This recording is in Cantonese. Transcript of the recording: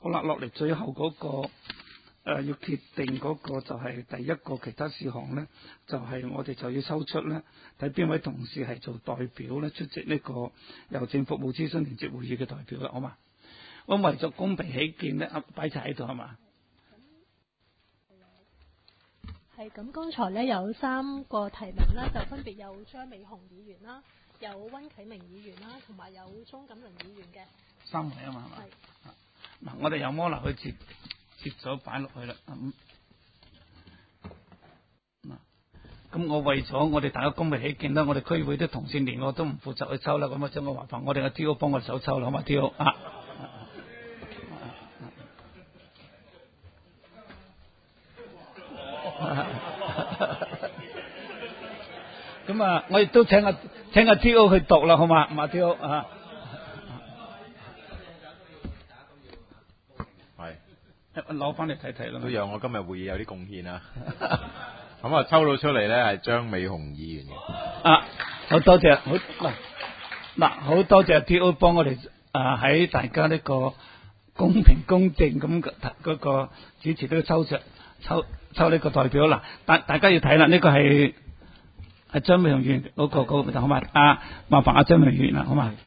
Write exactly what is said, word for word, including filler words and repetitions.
好啦，落嚟最後嗰、個誒、呃、要決定嗰個就係第一個其他事項咧，就係、是、我哋就要抽出咧，睇邊位同事係做代表咧出席呢個郵政服務諮詢聯席會議嘅代表啦，好嘛？我為咗公平起見咧，擺齊喺度係嘛？ 係咁，剛才咧有三個提名啦，就分別有張美雄議員啦，有溫啟明議員啦，同埋有鍾錦麟議員嘅三位啊嘛係嘛？ 係。 嗱，我哋有摩拿去接接咗擺落去啦。咁嗱，咁我為咗我哋大家公平起見啦，我哋區議會啲同事連我都唔負責去抽啦，咁啊將個麻煩我哋嘅 T O 幫我手抽啦，好嘛 T O 啊？咁啊，我亦都請阿請阿 T O 去讀啦，好嘛？嘛 T O 啊， 係攞翻嚟睇睇啦。 都有我今日會議有啲貢獻啊！咁啊，抽到出嚟咧係張美雄議員嘅。 啊，好多謝，好嗱嗱，好多謝 T O 幫我哋啊喺大家呢個公平公正咁嗰個主持呢個抽着抽抽呢個代表啦。大大家要睇啦，呢、這個係係張美雄議員嗰個嗰個好嘛？啊，麻煩阿張美雄議員啦，好嘛？